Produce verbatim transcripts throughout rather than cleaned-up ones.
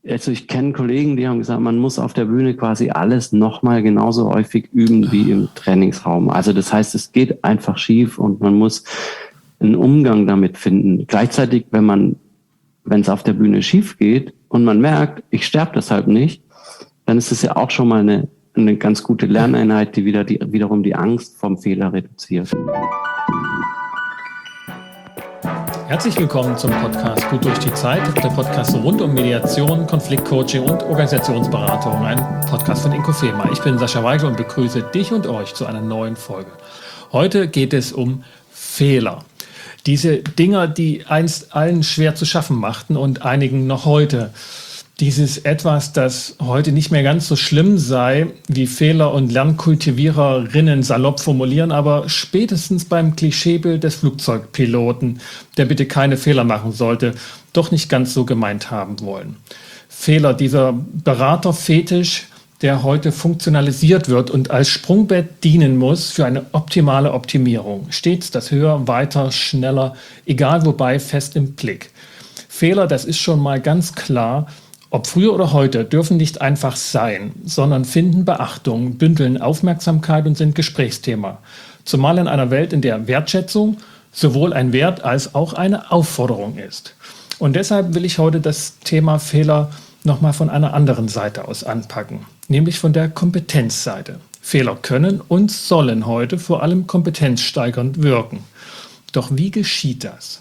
also ich kenne Kollegen, die haben gesagt, man muss auf der Bühne quasi alles nochmal genauso häufig üben wie im Trainingsraum. Also das heißt, es geht einfach schief und man muss einen Umgang damit finden. Gleichzeitig, wenn man, wenn es auf der Bühne schief geht und man merkt, ich sterbe deshalb nicht, dann ist es ja auch schon mal eine, eine ganz gute Lerneinheit, die, wieder die wiederum die Angst vom Fehler reduziert. Herzlich willkommen zum Podcast Gut durch die Zeit, der Podcast rund um Mediation, Konfliktcoaching und Organisationsberatung, ein Podcast von Inkofema. Ich bin Sascha Weigel und begrüße dich und euch zu einer neuen Folge. Heute geht es um Fehler. Diese Dinger, die einst allen schwer zu schaffen machten und einigen noch heute. Dieses Etwas, das heute nicht mehr ganz so schlimm sei, wie Fehler- und Lernkultiviererinnen salopp formulieren, aber spätestens beim Klischeebild des Flugzeugpiloten, der bitte keine Fehler machen sollte, doch nicht ganz so gemeint haben wollen. Fehler, dieser Beraterfetisch, der heute funktionalisiert wird und als Sprungbett dienen muss für eine optimale Optimierung. Stets das Höher, Weiter, Schneller, egal wobei, fest im Blick. Fehler, das ist schon mal ganz klar, ob früher oder heute, dürfen nicht einfach sein, sondern finden Beachtung, bündeln Aufmerksamkeit und sind Gesprächsthema. Zumal in einer Welt, in der Wertschätzung sowohl ein Wert als auch eine Aufforderung ist. Und deshalb will ich heute das Thema Fehler nochmal von einer anderen Seite aus anpacken, nämlich von der Kompetenzseite. Fehler können und sollen heute vor allem kompetenzsteigernd wirken. Doch wie geschieht das?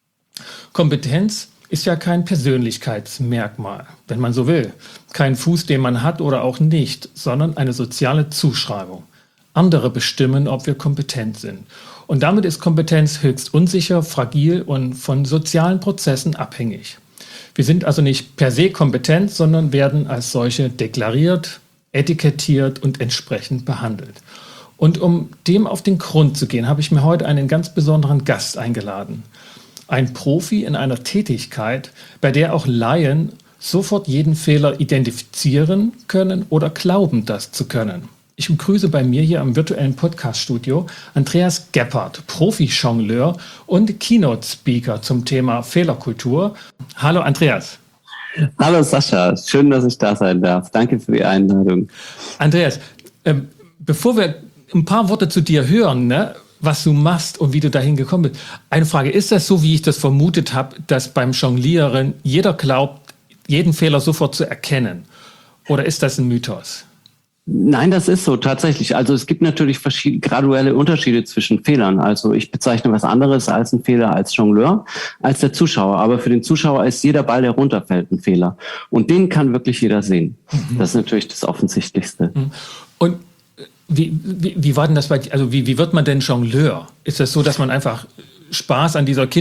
Kompetenz ist ja kein Persönlichkeitsmerkmal, wenn man so will. Kein Fuß, den man hat oder auch nicht, sondern eine soziale Zuschreibung. Andere bestimmen, ob wir kompetent sind. Und damit ist Kompetenz höchst unsicher, fragil und von sozialen Prozessen abhängig. Wir sind also nicht per se kompetent, sondern werden als solche deklariert, etikettiert und entsprechend behandelt. Und um dem auf den Grund zu gehen, habe ich mir heute einen ganz besonderen Gast eingeladen. Ein Profi in einer Tätigkeit, bei der auch Laien sofort jeden Fehler identifizieren können oder glauben, das zu können. Ich begrüße bei mir hier am virtuellen Podcast-Studio Andreas Gebhardt, Profi-Jongleur und Keynote-Speaker zum Thema Fehlerkultur. Hallo Andreas. Hallo Sascha, schön, dass ich da sein darf. Danke für die Einladung. Andreas, äh, bevor wir ein paar Worte zu dir hören, ne? Was du machst und wie du dahin gekommen bist. Eine Frage, ist das so, wie ich das vermutet habe, dass beim Jonglieren jeder glaubt, jeden Fehler sofort zu erkennen? Oder ist das ein Mythos? Nein, das ist so tatsächlich. Also es gibt natürlich verschiedene graduelle Unterschiede zwischen Fehlern. Also ich bezeichne was anderes als ein Fehler als Jongleur, als der Zuschauer. Aber für den Zuschauer ist jeder Ball, der runterfällt, ein Fehler. Und den kann wirklich jeder sehen. Mhm. Das ist natürlich das Offensichtlichste. Und Wie, wie, wie war denn das bei dir? Also wie, wie wird man denn Jongleur? Ist das so, dass man einfach Spaß an dieser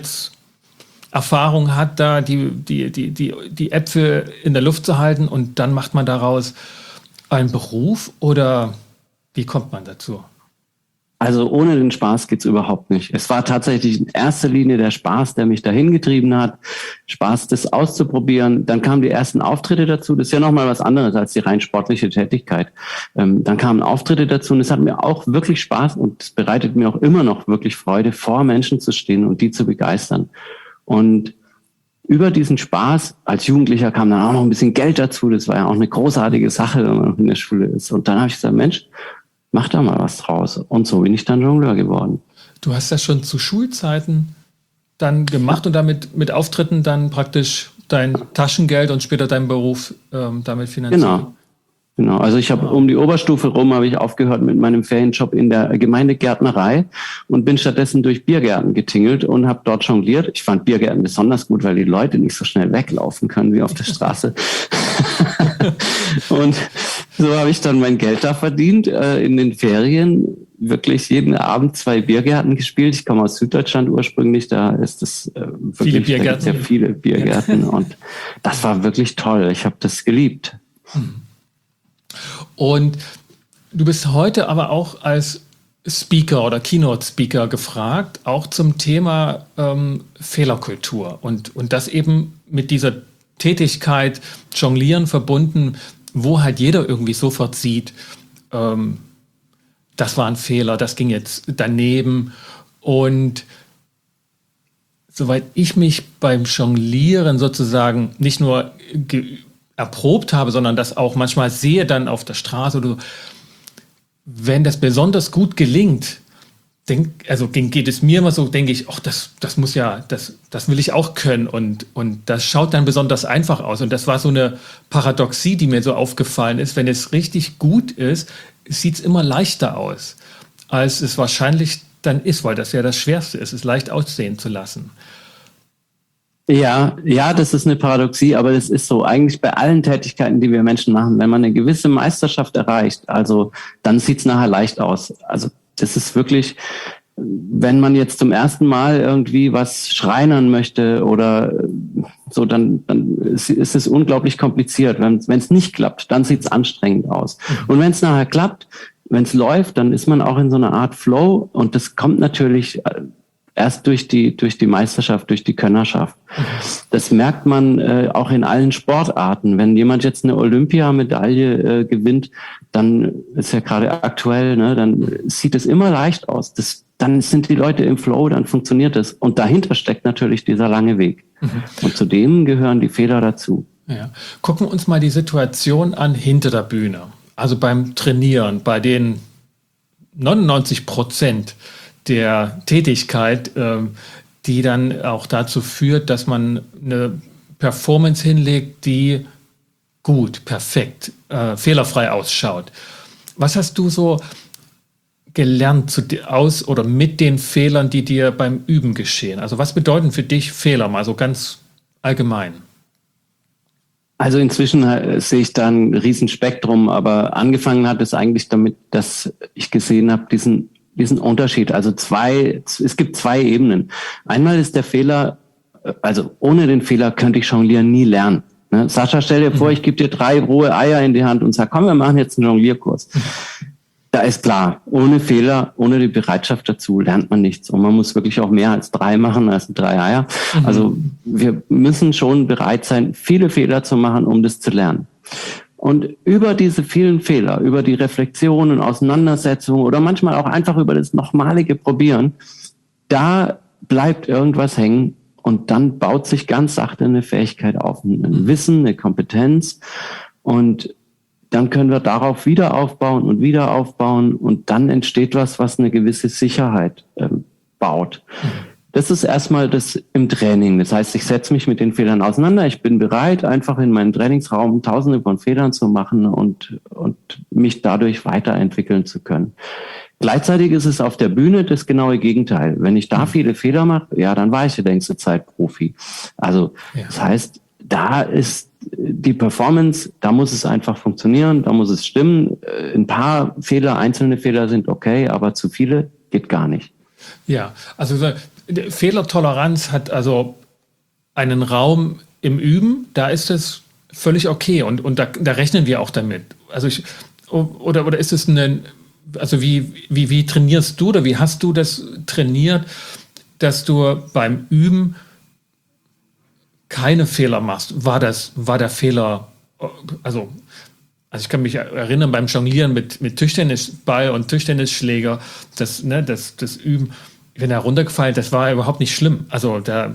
Kindheitserfahrung hat, da die, die, die, die, die Äpfel in der Luft zu halten und dann macht man daraus einen Beruf oder wie kommt man dazu? Also ohne den Spaß geht's überhaupt nicht. Es war tatsächlich in erster Linie der Spaß, der mich dahin getrieben hat. Spaß, das auszuprobieren. Dann kamen die ersten Auftritte dazu. Das ist ja nochmal was anderes als die rein sportliche Tätigkeit. Ähm, dann kamen Auftritte dazu und es hat mir auch wirklich Spaß und es bereitet mir auch immer noch wirklich Freude, vor Menschen zu stehen und die zu begeistern. Und über diesen Spaß als Jugendlicher kam dann auch noch ein bisschen Geld dazu. Das war ja auch eine großartige Sache, wenn man noch in der Schule ist. Und dann habe ich gesagt, Mensch, mach da mal was draus. Und so bin ich dann Jongleur geworden. Du hast das schon zu Schulzeiten dann gemacht und damit mit Auftritten dann praktisch dein Taschengeld und später deinen Beruf ähm, damit finanziert? Genau. Genau. Also ich habe Wow. um die Oberstufe rum habe ich aufgehört mit meinem Ferienjob in der Gemeindegärtnerei und bin stattdessen durch Biergärten getingelt und habe dort jongliert. Ich fand Biergärten besonders gut, weil die Leute nicht so schnell weglaufen können wie auf der Straße. Und so habe ich dann mein Geld da verdient, äh, in den Ferien wirklich jeden Abend zwei Biergärten gespielt. Ich komme aus Süddeutschland ursprünglich, da ist es äh, wirklich viele Biergärten. sehr viele Biergärten und das war wirklich toll. Ich habe das geliebt. Und du bist heute aber auch als Speaker oder Keynote-Speaker gefragt, auch zum Thema ähm, Fehlerkultur und, und das eben mit dieser Tätigkeit Jonglieren verbunden, wo halt jeder irgendwie sofort sieht, ähm, das war ein Fehler, das ging jetzt daneben. Und soweit ich mich beim Jonglieren sozusagen nicht nur ge- erprobt habe, sondern das auch manchmal sehe dann auf der Straße oder so, wenn das besonders gut gelingt, denk, also geht es mir immer so, denke ich, ach, das, das muss ja, das, das will ich auch können und, und das schaut dann besonders einfach aus. Und das war so eine Paradoxie, die mir so aufgefallen ist. Wenn es richtig gut ist, sieht es immer leichter aus, als es wahrscheinlich dann ist, weil das ja das Schwerste ist, es leicht aussehen zu lassen. Ja, ja, das ist eine Paradoxie, aber das ist so eigentlich bei allen Tätigkeiten, die wir Menschen machen. Wenn man eine gewisse Meisterschaft erreicht, also dann sieht's nachher leicht aus. Also das ist wirklich, wenn man jetzt zum ersten Mal irgendwie was schreinern möchte oder so, dann, dann ist es unglaublich kompliziert. Wenn es nicht klappt, dann sieht's anstrengend aus. Und wenn es nachher klappt, wenn es läuft, dann ist man auch in so einer Art Flow und das kommt natürlich erst durch die durch die Meisterschaft, durch die Könnerschaft. Das merkt man äh, auch in allen Sportarten. Wenn jemand jetzt eine Olympiamedaille äh, gewinnt, dann ist ja gerade aktuell, ne, dann sieht es immer leicht aus. Das, dann sind die Leute im Flow, dann funktioniert es. Und dahinter steckt natürlich dieser lange Weg. Mhm. Und zu dem gehören die Fehler dazu. Ja. Gucken wir uns mal die Situation an hinter der Bühne. Also beim Trainieren, bei den neunundneunzig Prozent der Tätigkeit, ähm, die dann auch dazu führt, dass man eine Performance hinlegt, die gut, perfekt, äh, fehlerfrei ausschaut. Was hast du so gelernt zu, aus oder mit den Fehlern, die dir beim Üben geschehen? Also was bedeuten für dich Fehler, mal so ganz allgemein? Also inzwischen äh, sehe ich da ein Riesenspektrum, aber angefangen hat es eigentlich damit, dass ich gesehen habe, diesen diesen Unterschied. Also zwei, es gibt zwei Ebenen. Einmal ist der Fehler, also ohne den Fehler könnte ich Jonglieren nie lernen. Ne? Sascha, stell dir vor, ich gebe dir drei rohe Eier in die Hand und sag, komm, wir machen jetzt einen Jonglierkurs. Da ist klar, ohne Fehler, ohne die Bereitschaft dazu lernt man nichts. Und man muss wirklich auch mehr als drei machen, als drei Eier. Mhm. Also wir müssen schon bereit sein, viele Fehler zu machen, um das zu lernen. Und über diese vielen Fehler, über die Reflexion und Auseinandersetzung oder manchmal auch einfach über das nochmalige Probieren, da bleibt irgendwas hängen und dann baut sich ganz sachte eine Fähigkeit auf, ein Wissen, eine Kompetenz und dann können wir darauf wieder aufbauen und wieder aufbauen und dann entsteht was, was eine gewisse Sicherheit äh, baut. Das ist erstmal das im Training. Das heißt, ich setze mich mit den Fehlern auseinander. Ich bin bereit, einfach in meinem Trainingsraum tausende von Fehlern zu machen und, und mich dadurch weiterentwickeln zu können. Gleichzeitig ist es auf der Bühne das genaue Gegenteil. Wenn ich da viele Fehler mache, ja, dann war ich die längste Zeit Profi. Also, ja. Das heißt, da ist die Performance, da muss es einfach funktionieren, da muss es stimmen. Ein paar Fehler, einzelne Fehler sind okay, aber zu viele geht gar nicht. Ja, also Fehlertoleranz hat also einen Raum im Üben, da ist es völlig okay und, und da, da rechnen wir auch damit. Also ich, oder, oder ist es ein, also wie, wie, wie trainierst du oder wie hast du das trainiert, dass du beim Üben keine Fehler machst? War das, war der Fehler, also, also ich kann mich erinnern beim Jonglieren mit, mit Tischtennisball und Tischtennisschläger, das, ne, das, das Üben, wenn er runtergefallen, das war überhaupt nicht schlimm. Also da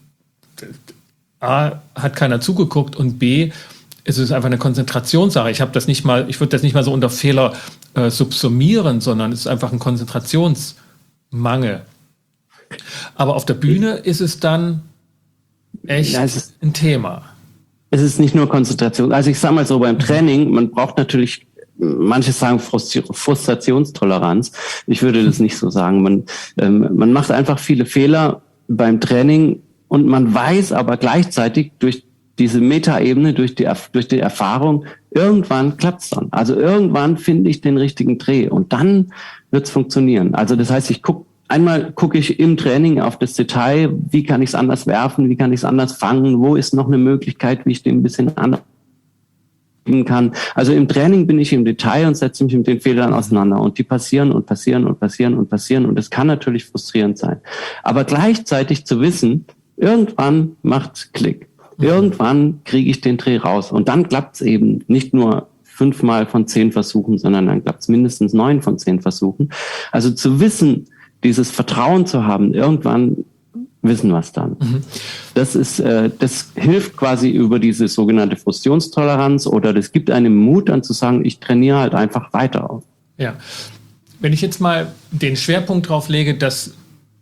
A, hat keiner zugeguckt und B, es ist einfach eine Konzentrationssache. Ich habe das nicht mal, ich würde das nicht mal so unter Fehler äh, subsumieren, sondern es ist einfach ein Konzentrationsmangel. Aber auf der Bühne ist es dann echt ja, ist, ein Thema. Es ist nicht nur Konzentration. Also ich sage mal so, beim Training, man braucht natürlich, manche sagen Frustrationstoleranz. Ich würde das nicht so sagen. Man, ähm, man macht einfach viele Fehler beim Training und man weiß aber gleichzeitig durch diese Metaebene, durch die, durch die Erfahrung, irgendwann klappt's dann. Also irgendwann finde ich den richtigen Dreh und dann wird's funktionieren. Also das heißt, ich gucke Einmal gucke ich im Training auf das Detail, wie kann ich es anders werfen, wie kann ich es anders fangen, wo ist noch eine Möglichkeit, wie ich den ein bisschen anders kann. Also im Training bin ich im Detail und setze mich mit den Fehlern auseinander und die passieren und passieren und passieren und passieren und es kann natürlich frustrierend sein. Aber gleichzeitig zu wissen, irgendwann macht's Klick. Irgendwann kriege ich den Dreh raus und dann klappt's eben nicht nur fünfmal von zehn Versuchen, sondern dann klappt's mindestens neun von zehn Versuchen. Also zu wissen, dieses Vertrauen zu haben, irgendwann wissen wir es dann. Mhm. Das ist, äh, das hilft quasi über diese sogenannte Frustrationstoleranz oder das gibt einem Mut dann zu sagen, ich trainiere halt einfach weiter. Ja. Wenn ich jetzt mal den Schwerpunkt drauf lege, dass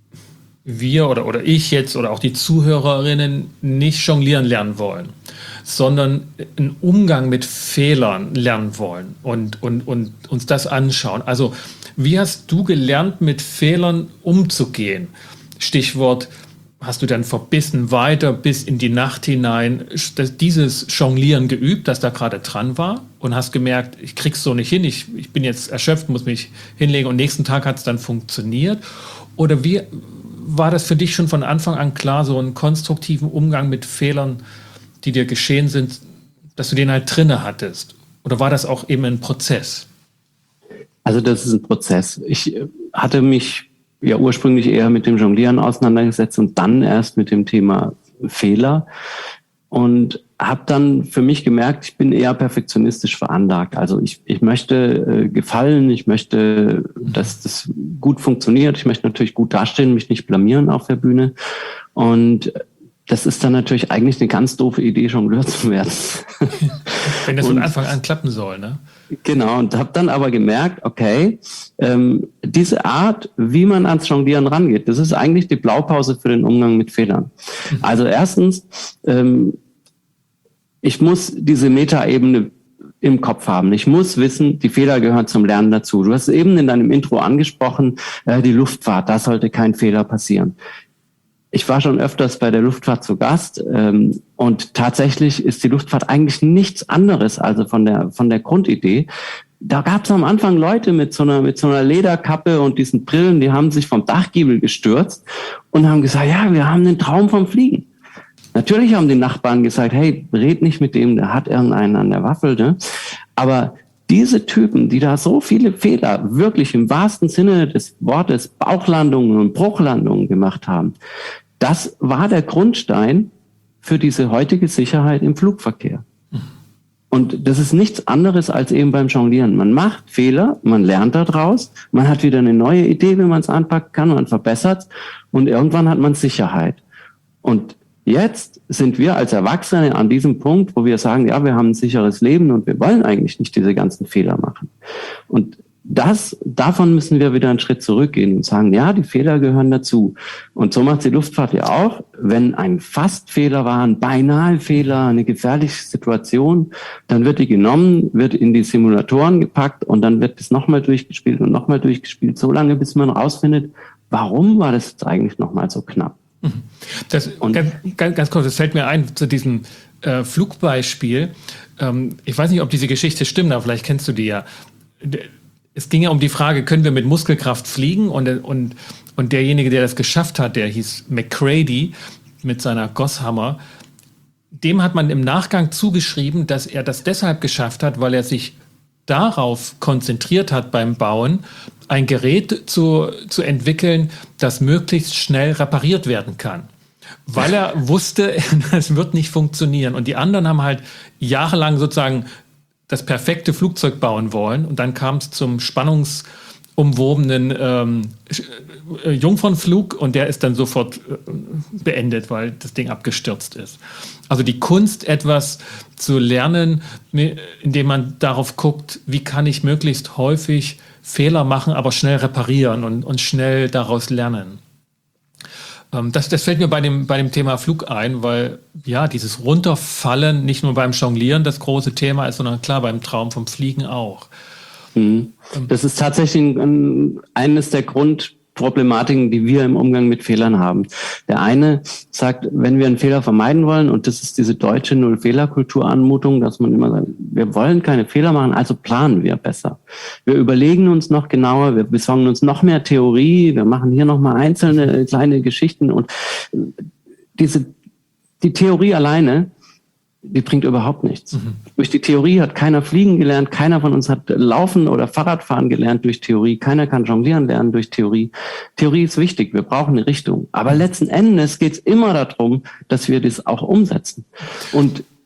wir oder, oder ich jetzt oder auch die Zuhörerinnen nicht jonglieren lernen wollen, sondern einen Umgang mit Fehlern lernen wollen und, und, und uns das anschauen. Also wie hast du gelernt, mit Fehlern umzugehen? Stichwort, hast du dann verbissen weiter bis in die Nacht hinein dieses Jonglieren geübt, das da gerade dran war und hast gemerkt, ich krieg's so nicht hin, ich, ich bin jetzt erschöpft, muss mich hinlegen und nächsten Tag hat es dann funktioniert? Oder wie war das für dich schon von Anfang an klar, so einen konstruktiven Umgang mit Fehlern, die dir geschehen sind, dass du den halt drinne hattest? Oder war das auch eben ein Prozess? Also das ist ein Prozess. Ich hatte mich ja ursprünglich eher mit dem Jonglieren auseinandergesetzt und dann erst mit dem Thema Fehler und habe dann für mich gemerkt, ich bin eher perfektionistisch veranlagt. Also ich, ich möchte äh, gefallen, ich möchte, dass das gut funktioniert. Ich möchte natürlich gut dastehen, mich nicht blamieren auf der Bühne. Und das ist dann natürlich eigentlich eine ganz doofe Idee, Jongleur zu werden. Wenn das von Anfang an klappen soll, ne? Genau, und habe dann aber gemerkt, okay, ähm, diese Art, wie man ans Jonglieren rangeht, das ist eigentlich die Blaupause für den Umgang mit Fehlern. Mhm. Also erstens, ähm, ich muss diese Metaebene im Kopf haben. Ich muss wissen, die Fehler gehören zum Lernen dazu. Du hast eben in deinem Intro angesprochen, äh, die Luftfahrt, da sollte kein Fehler passieren. Ich war schon öfters bei der Luftfahrt zu Gast ähm, und tatsächlich ist die Luftfahrt eigentlich nichts anderes, also von der von der Grundidee. Da gab es am Anfang Leute mit so einer mit so einer Lederkappe und diesen Brillen, die haben sich vom Dachgiebel gestürzt und haben gesagt, ja, wir haben den Traum vom Fliegen. Natürlich haben die Nachbarn gesagt, hey, red nicht mit dem, der hat irgendeinen an der Waffel, ne? Aber diese Typen, die da so viele Fehler wirklich im wahrsten Sinne des Wortes Bauchlandungen und Bruchlandungen gemacht haben, das war der Grundstein für diese heutige Sicherheit im Flugverkehr. Und das ist nichts anderes als eben beim Jonglieren. Man macht Fehler, man lernt daraus, man hat wieder eine neue Idee, wie man es anpacken kann, man verbessert es und irgendwann hat man Sicherheit. Und jetzt sind wir als Erwachsene an diesem Punkt, wo wir sagen, ja, wir haben ein sicheres Leben und wir wollen eigentlich nicht diese ganzen Fehler machen. Und das, davon müssen wir wieder einen Schritt zurückgehen und sagen, ja, die Fehler gehören dazu. Und so macht die Luftfahrt ja auch. Wenn ein Fast-Fehler war, ein Beinahe-Fehler, eine gefährliche Situation, dann wird die genommen, wird in die Simulatoren gepackt und dann wird das nochmal durchgespielt und nochmal durchgespielt, so lange, bis man rausfindet, warum war das jetzt eigentlich nochmal so knapp. Das, und ganz, ganz, ganz kurz, das fällt mir ein zu diesem äh, Flugbeispiel. Ähm, ich weiß nicht, ob diese Geschichte stimmt, aber vielleicht kennst du die ja. Es ging ja um die Frage, können wir mit Muskelkraft fliegen? Und, und, und derjenige, der das geschafft hat, der hieß McCready mit seiner Goshammer, dem hat man im Nachgang zugeschrieben, dass er das deshalb geschafft hat, weil er sich darauf konzentriert hat beim Bauen, ein Gerät zu, zu entwickeln, das möglichst schnell repariert werden kann. Weil er wusste, es wird nicht funktionieren. Und die anderen haben halt jahrelang sozusagen das perfekte Flugzeug bauen wollen. Und dann kam es zum spannungsumwobenen ähm, Jungfernflug und der ist dann sofort äh, beendet, weil das Ding abgestürzt ist. Also die Kunst, etwas zu lernen, indem man darauf guckt, wie kann ich möglichst häufig Fehler machen, aber schnell reparieren und, und schnell daraus lernen. Ähm, das, das fällt mir bei dem, bei dem Thema Flug ein, weil ja dieses Runterfallen nicht nur beim Jonglieren das große Thema ist, sondern klar beim Traum vom Fliegen auch. Das ist tatsächlich ein, eines der Grundproblematiken, die wir im Umgang mit Fehlern haben. Der eine sagt, wenn wir einen Fehler vermeiden wollen, und das ist diese deutsche Null-Fehler-Kultur-Anmutung, dass man immer sagt, wir wollen keine Fehler machen, also planen wir besser. Wir überlegen uns noch genauer, wir besorgen uns noch mehr Theorie, wir machen hier noch mal einzelne kleine Geschichten und diese, die Theorie alleine, die bringt überhaupt nichts. Mhm. Durch die Theorie hat keiner fliegen gelernt, keiner von uns hat Laufen oder Fahrradfahren gelernt durch Theorie, keiner kann jonglieren lernen durch Theorie. Theorie ist wichtig, wir brauchen eine Richtung. Aber letzten Endes geht es immer darum, dass wir das auch umsetzen. Und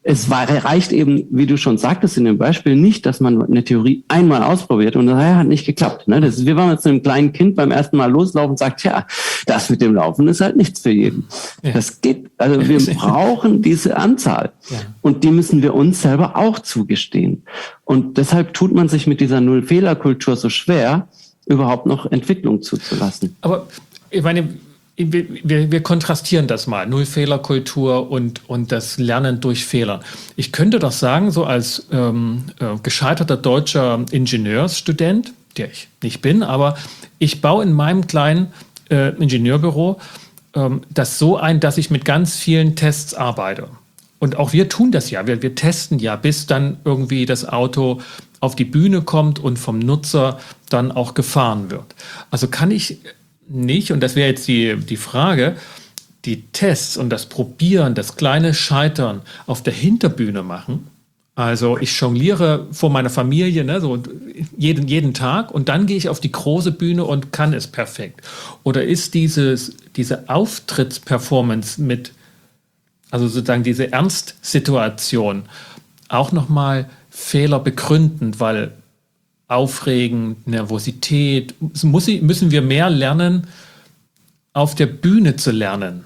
Es war, reicht eben, wie du schon sagtest in dem Beispiel, nicht, dass man eine Theorie einmal ausprobiert und das hat nicht geklappt. Ne? Das ist, wir waren jetzt einem kleinen Kind beim ersten Mal loslaufen und sagt, ja, das mit dem Laufen ist halt nichts für jeden. Ja. Das geht, also wir brauchen diese Anzahl. Ja. Und die müssen wir uns selber auch zugestehen. Und deshalb tut man sich mit dieser Null-Fehler-Kultur so schwer, überhaupt noch Entwicklung zuzulassen. Aber ich meine, Wir, wir, wir kontrastieren das mal, Null-Fehler-Kultur und, und das Lernen durch Fehler. Ich könnte doch sagen, so als ähm, äh, gescheiterter deutscher Ingenieursstudent, der ich nicht bin, aber ich baue in meinem kleinen äh, Ingenieurbüro ähm, das so ein, dass ich mit ganz vielen Tests arbeite. Und auch wir tun das ja, wir, wir testen ja, bis dann irgendwie das Auto auf die Bühne kommt und vom Nutzer dann auch gefahren wird. Also kann ich nicht, und das wäre jetzt die, die Frage, die Tests und das Probieren, das kleine Scheitern auf der Hinterbühne machen. Also ich jongliere vor meiner Familie, ne, so jeden, jeden Tag und dann gehe ich auf die große Bühne und kann es perfekt. Oder ist dieses, diese Auftrittsperformance mit, also sozusagen diese Ernstsituation auch nochmal Fehler begründend, weil Aufregen, Nervosität, muss ich, müssen wir mehr lernen, auf der Bühne zu lernen?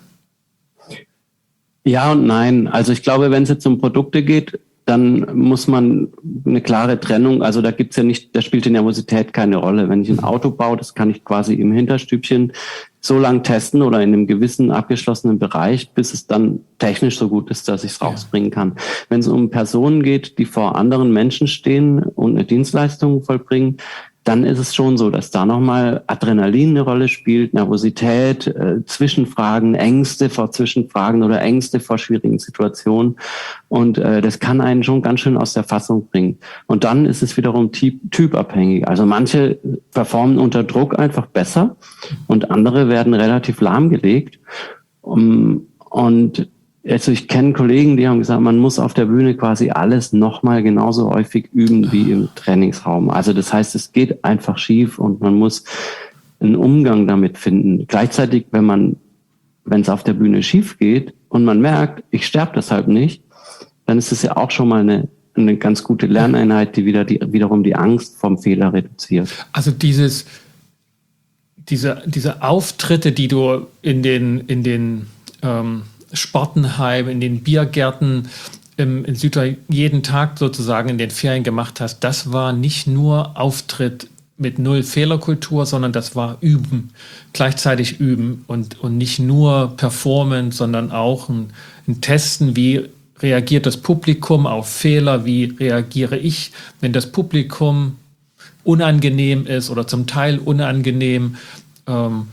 Ja und nein. Also ich glaube, wenn es jetzt um Produkte geht, dann muss man eine klare Trennung, also da gibt's ja nicht, da spielt die Nervosität keine Rolle. Wenn ich ein Auto baue, das kann ich quasi im Hinterstübchen so lang testen oder in einem gewissen abgeschlossenen Bereich, bis es dann technisch so gut ist, dass ich es rausbringen kann. Wenn es um Personen geht, die vor anderen Menschen stehen und eine Dienstleistung vollbringen, dann ist es schon so, dass da nochmal Adrenalin eine Rolle spielt, Nervosität, äh, Zwischenfragen, Ängste vor Zwischenfragen oder Ängste vor schwierigen Situationen. Und äh, das kann einen schon ganz schön aus der Fassung bringen. Und dann ist es wiederum typ, typabhängig. Also manche performen unter Druck einfach besser und andere werden relativ lahmgelegt. Um, und Also ich kenne Kollegen, die haben gesagt, man muss auf der Bühne quasi alles nochmal genauso häufig üben wie im Trainingsraum. Also das heißt, es geht einfach schief und man muss einen Umgang damit finden. Gleichzeitig, wenn man, wenn es auf der Bühne schief geht und man merkt, ich sterbe deshalb nicht, dann ist es ja auch schon mal eine, eine ganz gute Lerneinheit, die wieder die, wiederum die Angst vom Fehler reduziert. Also dieses, diese, diese Auftritte, die du in den, in den ähm Sportenheim, in den Biergärten im, in Süddeutschland jeden Tag sozusagen in den Ferien gemacht hast, das war nicht nur Auftritt mit Null-Fehler-Kultur, sondern das war Üben, gleichzeitig Üben und, und nicht nur Performance, sondern auch ein, ein Testen, wie reagiert das Publikum auf Fehler, wie reagiere ich, wenn das Publikum unangenehm ist oder zum Teil unangenehm. Ähm,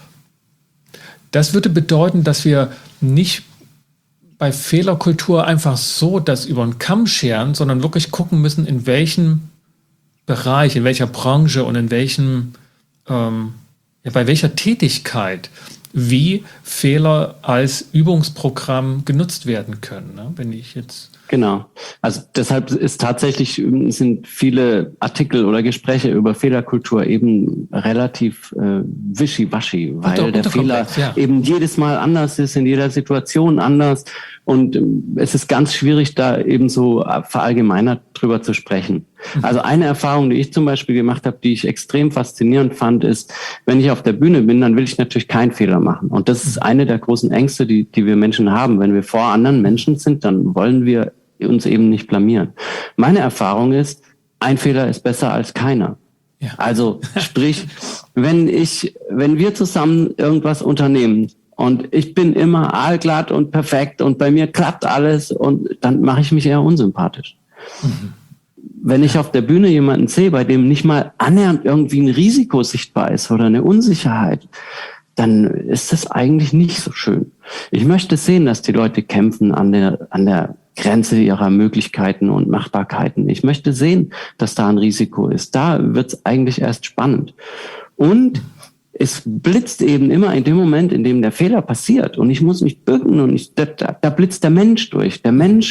das würde bedeuten, dass wir nicht bei Fehlerkultur einfach so das über den Kamm scheren, sondern wirklich gucken müssen, in welchem Bereich, in welcher Branche und in welchem, ähm, ja, bei welcher Tätigkeit wie Fehler als Übungsprogramm genutzt werden können. Ne? Wenn ich jetzt Genau. Also deshalb ist tatsächlich, sind viele Artikel oder Gespräche über Fehlerkultur eben relativ äh, wischiwaschi, weil unter, der Fehler ja. eben jedes Mal anders ist, in jeder Situation anders. Und ähm, es ist ganz schwierig, da eben so verallgemeinert drüber zu sprechen. Mhm. Also eine Erfahrung, die ich zum Beispiel gemacht habe, die ich extrem faszinierend fand, ist, wenn ich auf der Bühne bin, dann will ich natürlich keinen Fehler machen. Und das ist eine der großen Ängste, die, die wir Menschen haben. Wenn wir vor anderen Menschen sind, dann wollen wir uns eben nicht blamieren. Meine Erfahrung ist, ein Fehler ist besser als keiner. Ja. Also sprich, wenn ich, wenn wir zusammen irgendwas unternehmen und ich bin immer aalglatt und perfekt und bei mir klappt alles und dann mache ich mich eher unsympathisch. Mhm. Wenn ich auf der Bühne jemanden sehe, bei dem nicht mal annähernd irgendwie ein Risiko sichtbar ist oder eine Unsicherheit, dann ist das eigentlich nicht so schön. Ich möchte sehen, dass die Leute kämpfen an der, an der Grenze ihrer Möglichkeiten und Machbarkeiten. Ich möchte sehen, dass da ein Risiko ist. Da wird es eigentlich erst spannend. Und es blitzt eben immer in dem Moment, in dem der Fehler passiert und ich muss mich bücken und ich, da, da blitzt der Mensch durch. Der Mensch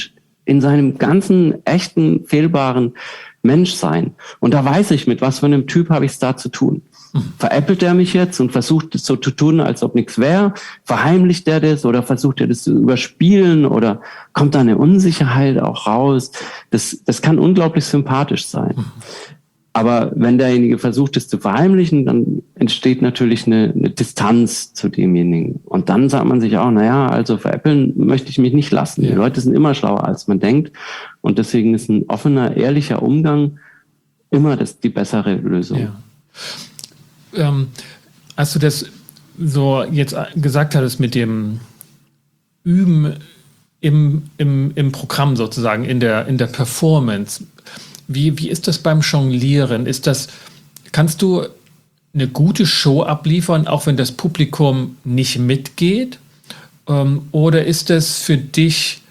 in seinem ganzen echten, fehlbaren Menschsein. Und da weiß ich, mit was für einem Typ habe ich es da zu tun. Veräppelt er mich jetzt und versucht es so zu tun, als ob nichts wäre? Verheimlicht er das oder versucht er das zu überspielen oder kommt da eine Unsicherheit auch raus? Das, das kann unglaublich sympathisch sein. Aber wenn derjenige versucht, es zu verheimlichen, dann entsteht natürlich eine, eine Distanz zu demjenigen. Und dann sagt man sich auch, naja, also veräppeln möchte ich mich nicht lassen. Die Leute sind immer schlauer, als man denkt. Und deswegen ist ein offener, ehrlicher Umgang immer das, die bessere Lösung. Ja. Ähm, als du das so jetzt gesagt hattest mit dem Üben im, im, im Programm sozusagen, in der, in der Performance, wie, wie ist das beim Jonglieren? Ist das, kannst du eine gute Show abliefern, auch wenn das Publikum nicht mitgeht? Ähm, oder ist das für dich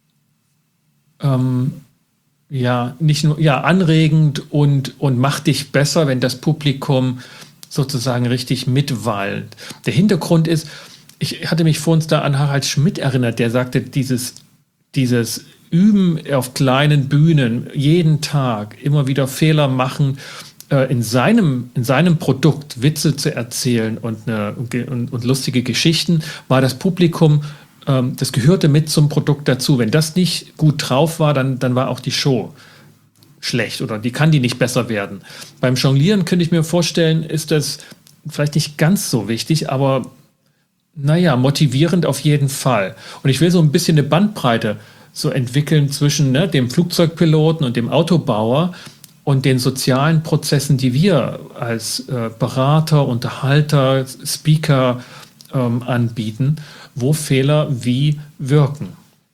ähm, ja nicht nur ja, anregend und, und macht dich besser, wenn das Publikum sozusagen richtig mitwallt? Der Hintergrund ist, ich hatte mich vorhin da an Harald Schmidt erinnert, der sagte, dieses, dieses Üben auf kleinen Bühnen, jeden Tag, immer wieder Fehler machen, äh, in seinem, in seinem Produkt Witze zu erzählen und, eine, und, und lustige Geschichten, war das Publikum, ähm, das gehörte mit zum Produkt dazu. Wenn das nicht gut drauf war, dann, dann war auch die Show schlecht oder die kann die nicht besser werden. Beim Jonglieren könnte ich mir vorstellen, ist das vielleicht nicht ganz so wichtig, aber naja, motivierend auf jeden Fall. Und ich will so ein bisschen eine Bandbreite so entwickeln zwischen ne, dem Flugzeugpiloten und dem Autobauer und den sozialen Prozessen, die wir als äh, Berater, Unterhalter, Speaker ähm, anbieten, wo Fehler wie wirken.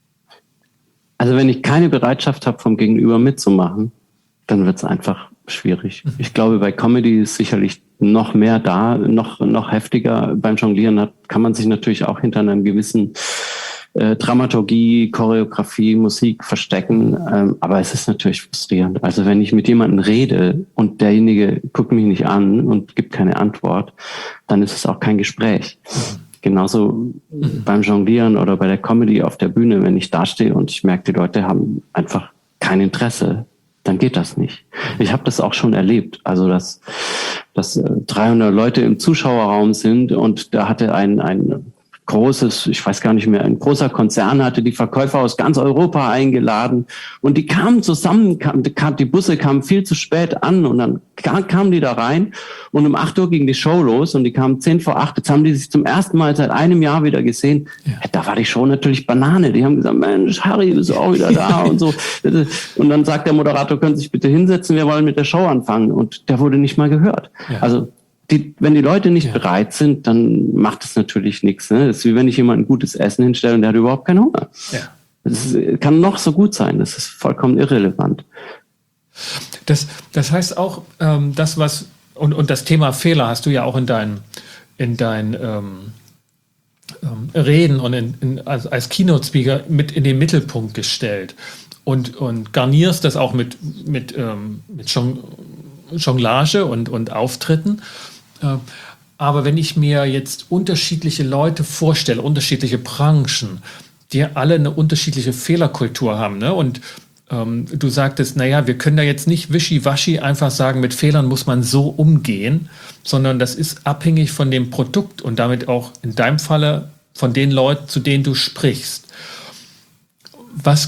Also wenn ich keine Bereitschaft habe, vom Gegenüber mitzumachen, dann wird es einfach schwierig. Mhm. Ich glaube, bei Comedy ist sicherlich noch mehr da, noch, noch heftiger. Beim Jonglieren hat, kann man sich natürlich auch hinter einem gewissen äh, Dramaturgie, Choreografie, Musik verstecken. Ähm, aber es ist natürlich frustrierend. Also wenn ich mit jemandem rede und derjenige guckt mich nicht an und gibt keine Antwort, dann ist es auch kein Gespräch. Mhm. Genauso mhm. beim Jonglieren oder bei der Comedy auf der Bühne, wenn ich dastehe und ich merke, die Leute haben einfach kein Interesse, dann geht das nicht. Ich habe das auch schon erlebt, also dass, dass dreihundert Leute im Zuschauerraum sind und da hatte ein, ein großes, ich weiß gar nicht mehr, ein großer Konzern hatte die Verkäufer aus ganz Europa eingeladen und die kamen zusammen, kam, die Busse kamen viel zu spät an und dann kamen die da rein und um acht Uhr ging die Show los und die kamen zehn vor acht. Jetzt haben die sich zum ersten Mal seit einem Jahr wieder gesehen. Ja. Da war die Show natürlich Banane. Die haben gesagt, Mensch, Harry, bist du auch wieder da und so. Und dann sagt der Moderator, können Sie sich bitte hinsetzen, wir wollen mit der Show anfangen. Und der wurde nicht mal gehört. Ja. Also Die, wenn die Leute nicht ja. bereit sind, dann macht es natürlich nichts. Ne? Das ist wie wenn ich jemandem gutes Essen hinstelle und der hat überhaupt keinen Hunger. Ja. Das ist, kann noch so gut sein. Das ist vollkommen irrelevant. Das, das heißt auch, ähm, das was und, und das Thema Fehler hast du ja auch in deinen in dein, ähm, ähm, Reden und in, in, als, als Keynote-Speaker mit in den Mittelpunkt gestellt und, und garnierst das auch mit, mit, ähm, mit Jonglage und, und Auftritten. Aber wenn ich mir jetzt unterschiedliche Leute vorstelle, unterschiedliche Branchen, die alle eine unterschiedliche Fehlerkultur haben, ne? Und ähm, du sagtest, naja, wir können da jetzt nicht wischiwaschi einfach sagen, mit Fehlern muss man so umgehen, sondern das ist abhängig von dem Produkt und damit auch in deinem Falle von den Leuten, zu denen du sprichst. Was,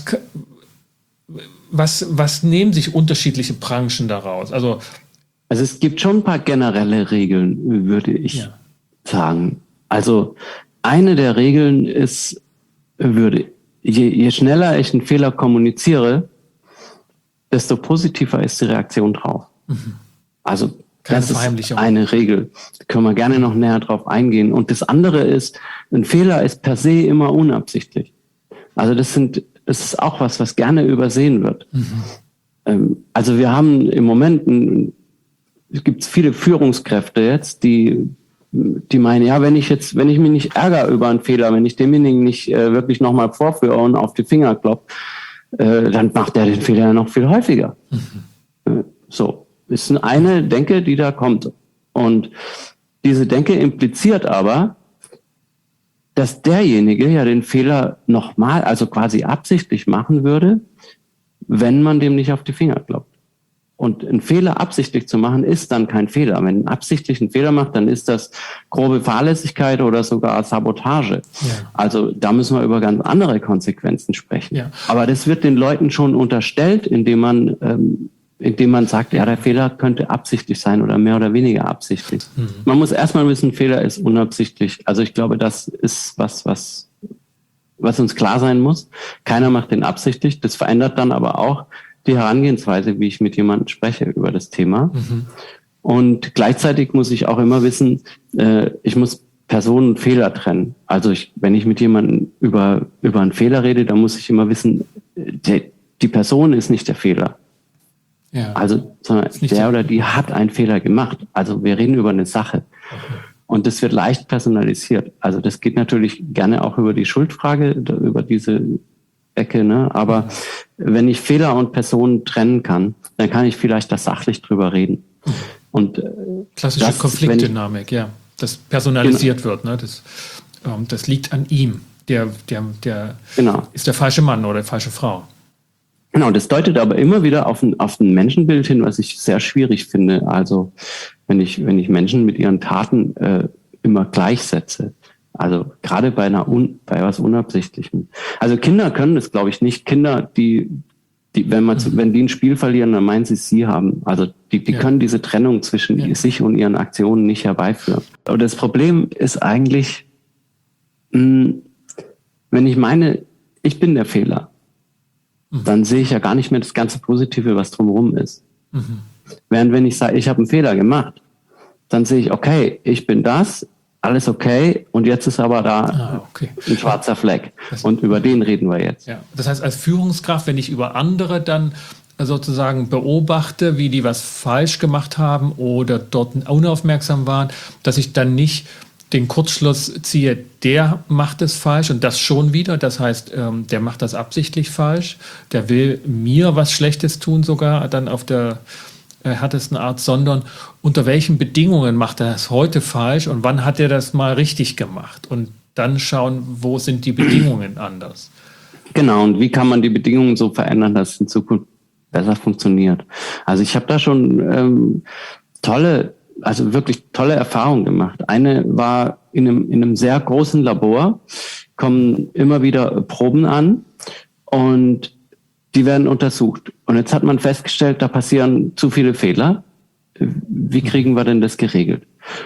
was, was nehmen sich unterschiedliche Branchen daraus? Also Also es gibt schon ein paar generelle Regeln, würde ich ja. sagen. Also eine der Regeln ist, würde, je, je schneller ich einen Fehler kommuniziere, desto positiver ist die Reaktion drauf. Mhm. Also Keine das ist eine Regel. Da können wir gerne noch näher drauf eingehen. Und das andere ist, ein Fehler ist per se immer unabsichtlich. Also das sind, das ist auch was, was gerne übersehen wird. Mhm. Ähm, also wir haben im Moment ein Es gibt viele Führungskräfte jetzt, die, die meinen, ja, wenn ich jetzt, wenn ich mich nicht ärgere über einen Fehler, wenn ich demjenigen nicht äh, wirklich nochmal vorführe und auf die Finger klopp, äh, dann macht er den Fehler noch viel häufiger. Mhm. Äh, so, ist eine Denke, die da kommt. Und diese Denke impliziert aber, dass derjenige ja den Fehler nochmal, also quasi absichtlich machen würde, wenn man dem nicht auf die Finger klopft. Und einen Fehler absichtlich zu machen, ist dann kein Fehler. Wenn man absichtlich einen Fehler macht, dann ist das grobe Fahrlässigkeit oder sogar Sabotage. Ja. Also da müssen wir über ganz andere Konsequenzen sprechen. Ja. Aber das wird den Leuten schon unterstellt, indem man, ähm, indem man sagt, ja, der Fehler könnte absichtlich sein oder mehr oder weniger absichtlich. Mhm. Man muss erstmal wissen, Fehler ist unabsichtlich. Also ich glaube, das ist was, was, was uns klar sein muss. Keiner macht den absichtlich. Das verändert dann aber auch die Herangehensweise, wie ich mit jemandem spreche über das Thema. Mhm. Und gleichzeitig muss ich auch immer wissen, äh, ich muss Personen und Fehler trennen. Also ich, wenn ich mit jemandem über, über einen Fehler rede, dann muss ich immer wissen, der, die Person ist nicht der Fehler. Ja. Also, sondern der oder die hat einen Fehler gemacht. Also wir reden über eine Sache. Okay. Und das wird leicht personalisiert. Also das geht natürlich gerne auch über die Schuldfrage, über diese Ecke, ne? Aber wenn ich Fehler und Personen trennen kann, dann kann ich vielleicht da sachlich drüber reden. Und äh, klassische das, Konfliktdynamik, ich, ja, das personalisiert genau. wird, ne? Das, ähm, das liegt an ihm. Der, der, der genau. ist der falsche Mann oder die falsche Frau. Genau, das deutet aber immer wieder auf ein, auf ein Menschenbild hin, was ich sehr schwierig finde. Also wenn ich, wenn ich Menschen mit ihren Taten äh, immer gleichsetze. Also gerade bei einer Un, bei was Unabsichtlichem. Also Kinder können das, glaube ich, nicht. Kinder, die, die, wenn man, mhm. wenn die ein Spiel verlieren, dann meinen sie es sie haben. Also die, die ja. können diese Trennung zwischen ja. sich und ihren Aktionen nicht herbeiführen. Aber das Problem ist eigentlich, mh, wenn ich meine, ich bin der Fehler, mhm. dann sehe ich ja gar nicht mehr das ganze Positive, was drumherum ist. Mhm. Während wenn ich sage, ich habe einen Fehler gemacht, dann sehe ich, okay, ich bin das, alles okay, und jetzt ist aber da ah, okay. ein schwarzer Fleck. Das und über den reden wir jetzt. Ja. Das heißt, als Führungskraft, wenn ich über andere dann sozusagen beobachte, wie die was falsch gemacht haben oder dort unaufmerksam waren, dass ich dann nicht den Kurzschluss ziehe, der macht es falsch und das schon wieder. Das heißt, der macht das absichtlich falsch. Der will mir was Schlechtes tun, sogar dann auf der härtesten Art, sondern unter welchen Bedingungen macht er das heute falsch und wann hat er das mal richtig gemacht? Und dann schauen, wo sind die Bedingungen anders? Genau, und wie kann man die Bedingungen so verändern, dass es in Zukunft besser funktioniert? Also ich habe da schon ähm, tolle, also wirklich tolle Erfahrungen gemacht. Eine war in einem, in einem sehr großen Labor, kommen immer wieder Proben an und die werden untersucht. Und jetzt hat man festgestellt, da passieren zu viele Fehler. Wie kriegen wir denn das geregelt?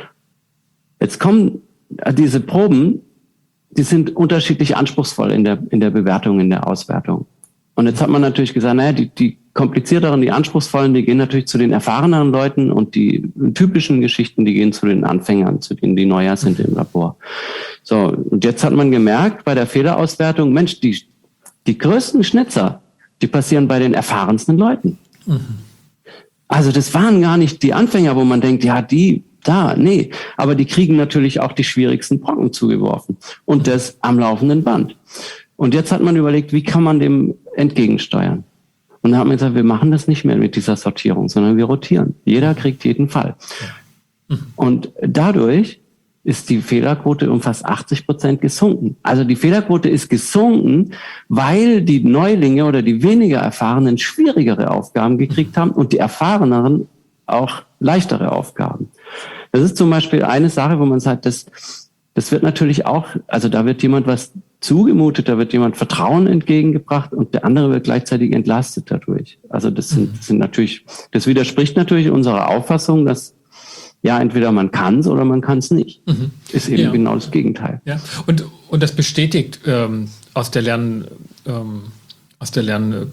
Jetzt kommen diese Proben, die sind unterschiedlich anspruchsvoll in der, in der Bewertung, in der Auswertung. Und jetzt hat man natürlich gesagt, naja, die, die komplizierteren, die anspruchsvollen, die gehen natürlich zu den erfahreneren Leuten und die typischen Geschichten, die gehen zu den Anfängern, zu denen, die neuer sind im Labor. So, und jetzt hat man gemerkt bei der Fehlerauswertung, Mensch, die, die größten Schnitzer, die passieren bei den erfahrensten Leuten. Mhm. Also das waren gar nicht die Anfänger, wo man denkt, ja, die, da, nee. Aber die kriegen natürlich auch die schwierigsten Brocken zugeworfen. Und das am laufenden Band. Und jetzt hat man überlegt, wie kann man dem entgegensteuern? Und dann hat man gesagt, wir machen das nicht mehr mit dieser Sortierung, sondern wir rotieren. Jeder kriegt jeden Fall. Mhm. Und dadurch ist die Fehlerquote um fast achtzig Prozent gesunken. Also die Fehlerquote ist gesunken, weil die Neulinge oder die weniger Erfahrenen schwierigere Aufgaben gekriegt haben und die Erfahreneren auch leichtere Aufgaben. Das ist zum Beispiel eine Sache, wo man sagt, das, das wird natürlich auch, also da wird jemand was zugemutet, da wird jemand Vertrauen entgegengebracht und der andere wird gleichzeitig entlastet dadurch. Also das sind, das sind natürlich, das widerspricht natürlich unserer Auffassung, dass ja, entweder man kann es oder man kann es nicht. Mhm. Ist eben ja. genau das Gegenteil. Ja. Und, und das bestätigt ähm, aus der Lern, ähm, aus der Lern, äh,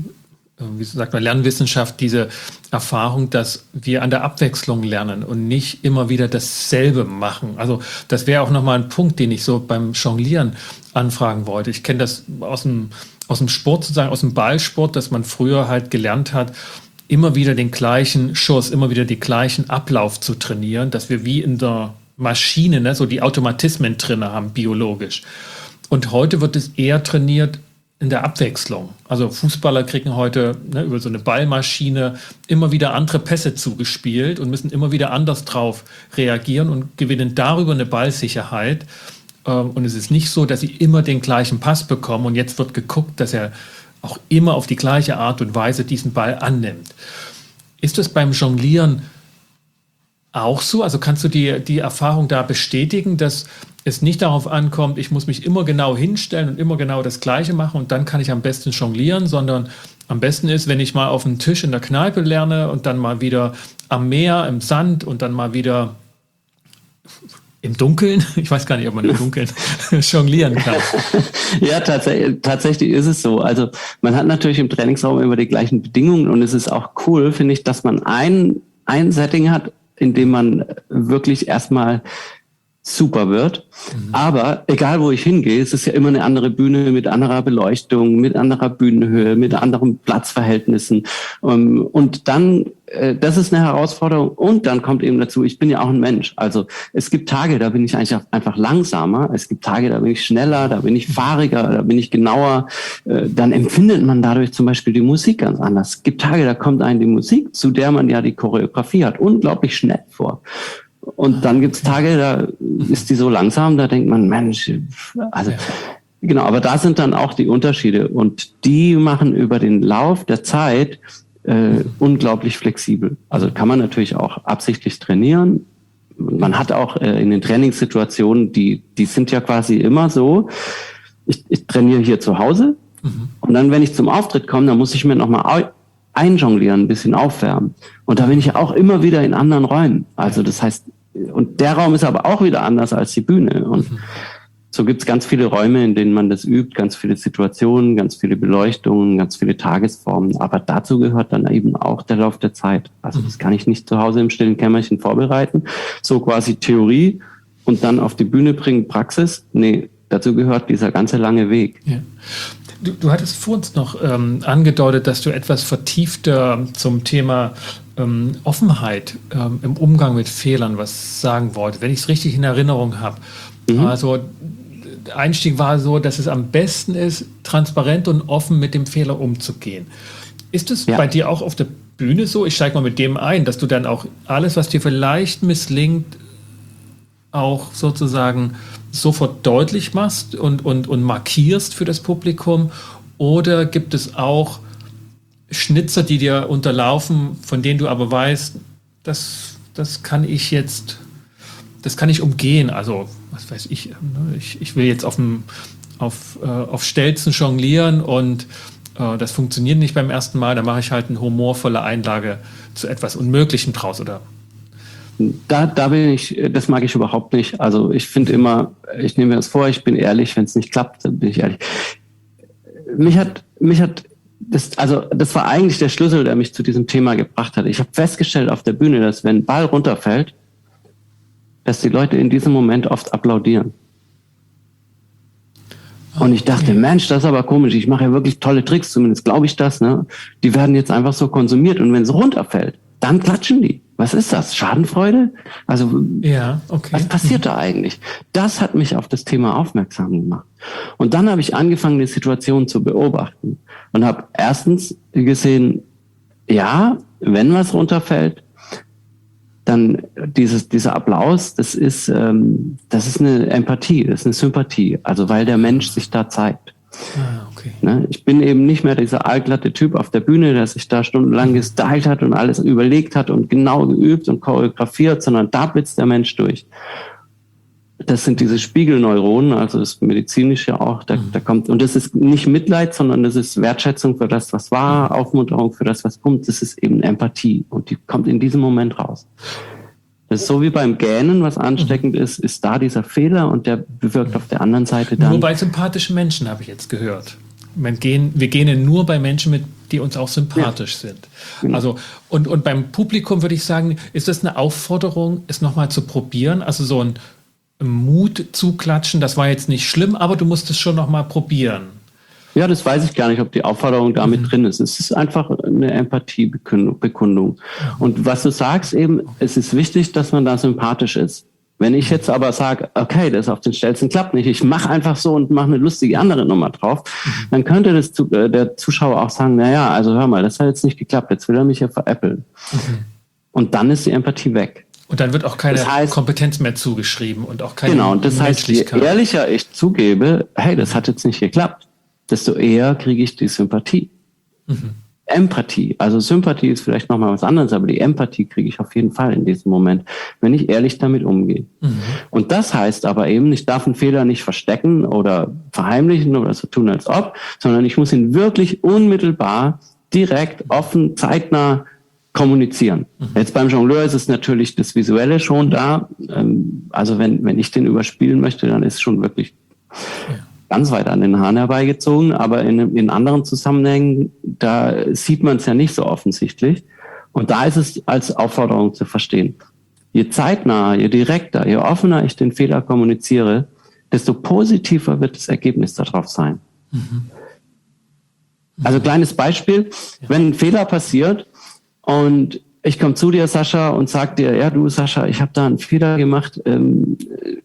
wie sagt man, Lernwissenschaft diese Erfahrung, dass wir an der Abwechslung lernen und nicht immer wieder dasselbe machen. Also das wäre auch nochmal ein Punkt, den ich so beim Jonglieren anfragen wollte. Ich kenne das aus dem, aus dem Sport sozusagen, aus dem Ballsport, dass man früher halt gelernt hat, immer wieder den gleichen Schuss, immer wieder den gleichen Ablauf zu trainieren, dass wir wie in der Maschine, ne, so die Automatismen drin haben, biologisch. Und heute wird es eher trainiert in der Abwechslung. Also Fußballer kriegen heute ne, über so eine Ballmaschine immer wieder andere Pässe zugespielt und müssen immer wieder anders drauf reagieren und gewinnen darüber eine Ballsicherheit. ähm, und es ist nicht so, dass sie immer den gleichen Pass bekommen und jetzt wird geguckt, dass er auch immer auf die gleiche Art und Weise diesen Ball annimmt. Ist das beim Jonglieren auch so? Also kannst du die, die Erfahrung da bestätigen, dass es nicht darauf ankommt, ich muss mich immer genau hinstellen und immer genau das Gleiche machen und dann kann ich am besten jonglieren, sondern am besten ist, wenn ich mal auf dem Tisch in der Kneipe lerne und dann mal wieder am Meer, im Sand und dann mal wieder im Dunkeln, ich weiß gar nicht, ob man im Dunkeln jonglieren kann. Ja, tatsächlich, tatsächlich ist es so. Also man hat natürlich im Trainingsraum immer die gleichen Bedingungen und es ist auch cool, finde ich, dass man ein, ein Setting hat, in dem man wirklich erstmal super wird. Mhm. Aber egal, wo ich hingehe, es ist ja immer eine andere Bühne mit anderer Beleuchtung, mit anderer Bühnenhöhe, mit anderen Platzverhältnissen. Und dann, das ist eine Herausforderung. Und dann kommt eben dazu, ich bin ja auch ein Mensch. Also es gibt Tage, da bin ich eigentlich einfach langsamer. Es gibt Tage, da bin ich schneller, da bin ich fahriger, da bin ich genauer. Dann empfindet man dadurch zum Beispiel die Musik ganz anders. Es gibt Tage, da kommt einem die Musik, zu der man ja die Choreografie hat, unglaublich schnell vor. Und dann gibt's Tage, da ist die so langsam, da denkt man, Mensch, also ja. Genau, aber da sind dann auch die Unterschiede und die machen über den Lauf der Zeit äh, unglaublich flexibel. Also kann man natürlich auch absichtlich trainieren. Man hat auch äh, in den Trainingssituationen, die die sind ja quasi immer so, ich, ich trainiere hier zu Hause mhm. und dann, wenn ich zum Auftritt komme, dann muss ich mir nochmal einjonglieren, ein bisschen aufwärmen. Und da bin ich auch immer wieder in anderen Räumen. Also das heißt, und der Raum ist aber auch wieder anders als die Bühne. Und mhm. so gibt's ganz viele Räume, in denen man das übt, ganz viele Situationen, ganz viele Beleuchtungen, ganz viele Tagesformen. Aber dazu gehört dann eben auch der Lauf der Zeit. Also das kann ich nicht zu Hause im stillen Kämmerchen vorbereiten. So quasi Theorie und dann auf die Bühne bringen, Praxis. Nee, dazu gehört dieser ganze lange Weg. Ja. Du, du hattest vor uns noch ähm, angedeutet, dass du etwas vertiefter zum Thema ähm, Offenheit ähm, im Umgang mit Fehlern was sagen wolltest, wenn ich es richtig in Erinnerung habe. Mhm. Also der Einstieg war so, dass es am besten ist, transparent und offen mit dem Fehler umzugehen. Ist es ja. bei dir auch auf der Bühne so? Ich steige mal mit dem ein, dass du dann auch alles, was dir vielleicht misslingt, auch sozusagen sofort deutlich machst und, und, und markierst für das Publikum? Oder gibt es auch Schnitzer, die dir unterlaufen, von denen du aber weißt, das, das kann ich jetzt, das kann ich umgehen? Also, was weiß ich, ich, ich will jetzt auf, dem, auf, äh, auf Stelzen jonglieren und äh, das funktioniert nicht beim ersten Mal, da mache ich halt eine humorvolle Einlage zu etwas Unmöglichem draus, oder? Da, da bin ich, das mag ich überhaupt nicht. Also ich finde immer, ich nehme mir das vor, ich bin ehrlich, wenn es nicht klappt, dann bin ich ehrlich. Mich hat, mich hat, das, also das war eigentlich der Schlüssel, der mich zu diesem Thema gebracht hat. Ich habe festgestellt auf der Bühne, dass wenn ein Ball runterfällt, dass die Leute in diesem Moment oft applaudieren. Und ich dachte, Mensch, das ist aber komisch. Ich mache ja wirklich tolle Tricks, zumindest glaube ich das. Ne? Die werden jetzt einfach so konsumiert und wenn es runterfällt, dann klatschen die. Was ist das? Schadenfreude? Also, ja, okay. Was passiert da eigentlich? Das hat mich auf das Thema aufmerksam gemacht. Und dann habe ich angefangen, die Situation zu beobachten und habe erstens gesehen, ja, wenn was runterfällt, dann dieses, dieser Applaus, das ist, ähm, das ist eine Empathie, das ist eine Sympathie, also weil der Mensch sich da zeigt. Ah, okay. Ne? Ich bin eben nicht mehr dieser allglatte Typ auf der Bühne, der sich da stundenlang gestylt hat und alles überlegt hat und genau geübt und choreografiert, sondern da blitzt der Mensch durch. Das sind diese Spiegelneuronen, also das medizinische auch, da, da kommt, und das ist nicht Mitleid, sondern das ist Wertschätzung für das, was war, Aufmunterung für das, was kommt, das ist eben Empathie und die kommt in diesem Moment raus. Das ist so wie beim Gähnen, was ansteckend ist, ist da dieser Fehler und der bewirkt auf der anderen Seite dann... Nur bei sympathischen Menschen, habe ich jetzt gehört. Wir gehen, wir gehen nur bei Menschen mit, die uns auch sympathisch ja. sind. Genau. Also, und, und beim Publikum würde ich sagen, ist das eine Aufforderung, es nochmal zu probieren? Also so ein Mut zuklatschen, das war jetzt nicht schlimm, aber du musst es schon nochmal probieren. Ja, das weiß ich gar nicht, ob die Aufforderung damit mhm. drin ist. Es ist einfach eine Empathiebekundung. Und was du sagst eben, es ist wichtig, dass man da sympathisch ist. Wenn ich jetzt aber sage, okay, das auf den Stelzen klappt nicht, ich mache einfach so und mache eine lustige andere Nummer drauf, mhm. dann könnte das, der Zuschauer auch sagen, naja, also hör mal, das hat jetzt nicht geklappt, jetzt will er mich ja veräppeln. Mhm. Und dann ist die Empathie weg. Und dann wird auch keine das heißt, Kompetenz mehr zugeschrieben und auch keine Genau, und das heißt, je ehrlicher ich zugebe, hey, das hat jetzt nicht geklappt, desto eher kriege ich die Sympathie. Mhm. Empathie, also Sympathie ist vielleicht nochmal was anderes, aber die Empathie kriege ich auf jeden Fall in diesem Moment, wenn ich ehrlich damit umgehe. Mhm. Und das heißt aber eben, ich darf einen Fehler nicht verstecken oder verheimlichen oder so tun als ob, sondern ich muss ihn wirklich unmittelbar, direkt, offen, zeitnah kommunizieren. Mhm. Jetzt beim Jongleur ist es natürlich das Visuelle schon da. Also wenn, wenn ich den überspielen möchte, dann ist es schon wirklich ja. ganz weit an den Haaren herbeigezogen, aber in, in anderen Zusammenhängen, da sieht man es ja nicht so offensichtlich. Und da ist es als Aufforderung zu verstehen. Je zeitnaher, je direkter, je offener ich den Fehler kommuniziere, desto positiver wird das Ergebnis darauf sein. Mhm. Also kleines Beispiel, ja. wenn ein Fehler passiert und ich komme zu dir, Sascha, und sag dir, ja du Sascha, ich habe da einen Fehler gemacht, ähm,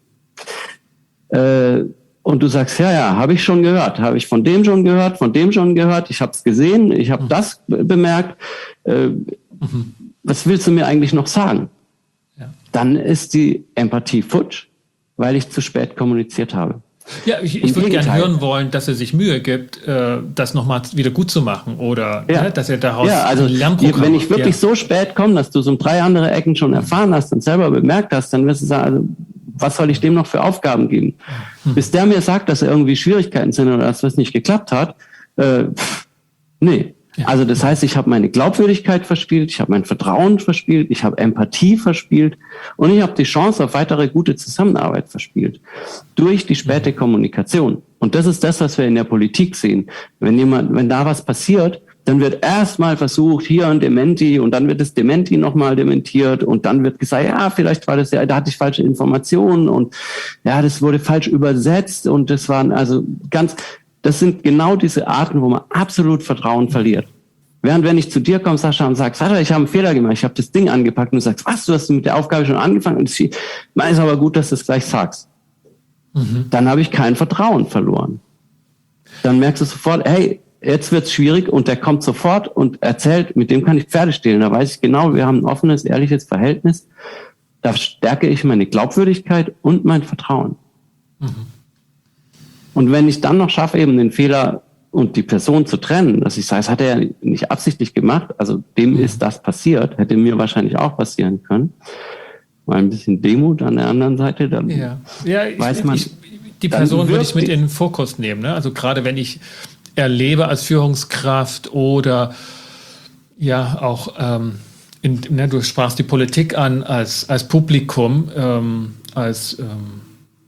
äh, und du sagst, ja, ja, habe ich schon gehört, habe ich von dem schon gehört, von dem schon gehört, ich habe es gesehen, ich habe mhm. das bemerkt. Äh, mhm. Was willst du mir eigentlich noch sagen? Ja. Dann ist die Empathie futsch, weil ich zu spät kommuniziert habe. Ja, ich, ich würde gerne hören wollen, dass er sich Mühe gibt, äh, das nochmal wieder gut zu machen oder ja. ne, dass er daraus ja, also ein Lernprogramm wenn ich wirklich ja. so spät komme, dass du so drei andere Ecken schon erfahren hast und selber bemerkt hast, dann wirst du sagen, also, was soll ich dem noch für Aufgaben geben? Hm. Bis der mir sagt, dass er irgendwie Schwierigkeiten sind oder dass was nicht geklappt hat, äh, pff, nee. Ja. Also das heißt, ich habe meine Glaubwürdigkeit verspielt, ich habe mein Vertrauen verspielt, ich habe Empathie verspielt und ich habe die Chance auf weitere gute Zusammenarbeit verspielt. Durch die späte Kommunikation. Und das ist das, was wir in der Politik sehen. Wenn jemand, wenn da was passiert, dann wird erstmal versucht, hier ein Dementi und dann wird das Dementi nochmal dementiert und dann wird gesagt, ja, vielleicht war das ja, da hatte ich falsche Informationen und ja, das wurde falsch übersetzt und das waren also ganz, das sind genau diese Arten, wo man absolut Vertrauen verliert. Während wenn ich zu dir komme, Sascha, und sage, Sascha, ich habe einen Fehler gemacht, ich habe das Ding angepackt und du sagst, was, du hast mit der Aufgabe schon angefangen und es ist aber gut, dass du es gleich sagst. Mhm. Dann habe ich kein Vertrauen verloren. Dann merkst du sofort, hey, jetzt wird's schwierig und der kommt sofort und erzählt, mit dem kann ich Pferde stehlen. Da weiß ich genau, wir haben ein offenes, ehrliches Verhältnis. Da stärke ich meine Glaubwürdigkeit und mein Vertrauen. Mhm. Und wenn ich dann noch schaffe, eben den Fehler und die Person zu trennen, dass ich sage, das hat er ja nicht absichtlich gemacht, also dem mhm. ist das passiert, hätte mir wahrscheinlich auch passieren können. Mal ein bisschen Demut an der anderen Seite, dann ja. Ja, ich, weiß man. Ich, die Person würde ich mit in den Fokus nehmen, ne? Also gerade wenn ich erlebe als Führungskraft oder ja auch, ähm, in, ne, du sprachst die Politik an als, als Publikum, ähm, als ähm,